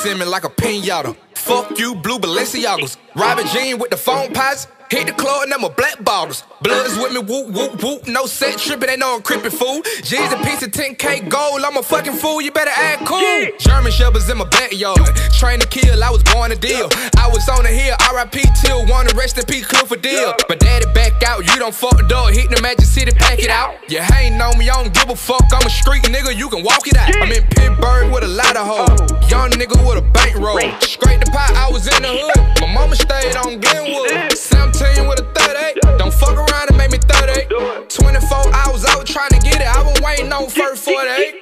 Ice in me like a pinata. Fuck you, blue Balenciagas. Robin Jean with the phone pots. Hit the club and them a black bottles. Bloods with me, whoop, whoop, whoop. No set trippin', they know I'm crippin' fool. G's a piece of 10K gold, I'm a fucking fool, you better act cool. Yeah. German Shepherds in my backyard. Train to kill, I was born to deal. I was on the hill, RIP till one, rest in peace, Cliff for deal. But daddy back out, you don't fuck the door. Hit the Magic City, pack it out. You hatin' on me, I don't give a fuck. I'm a street nigga, you can walk it out. I'm in Pittsburgh with a lot of hoes. Young nigga with a bankroll. Scrape the pot, I was in the hood. My mama stayed on Glenwood. 17 with a 38. Don't fuck around and make me 38. 24 hours, I was trying to get it. I was waiting on first 48.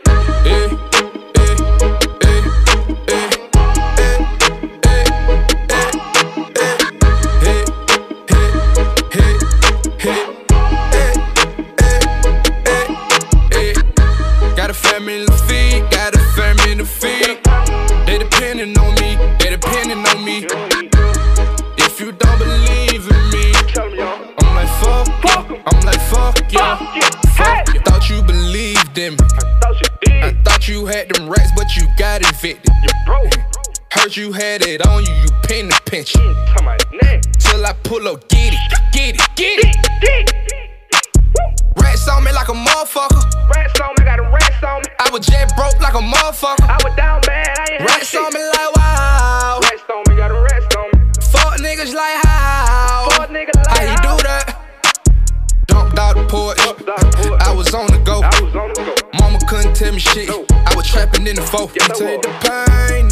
Got a family to feed, got a family to feed. They depending on me, they depending on me. If you don't believe in me, I'm like fuck you, I'm like fuck you, fuck you. Thought you believed in me, I thought you had them racks, but you got evicted. Heard you had it on you, you pin the pension. Till I pull up, get it, get it, get it. Rats on me like a motherfucker. Rats on me, got them rats on me. I was jet broke like a motherfucker. I was down bad, I ain't rats on me like wow. Rats on me, got them rats on me. Fuck niggas like how? Fuck niggas like how you do that? Dumped out the porch. I was on the go. Mama couldn't tell me shit. I was trapping in the 4. Take the pain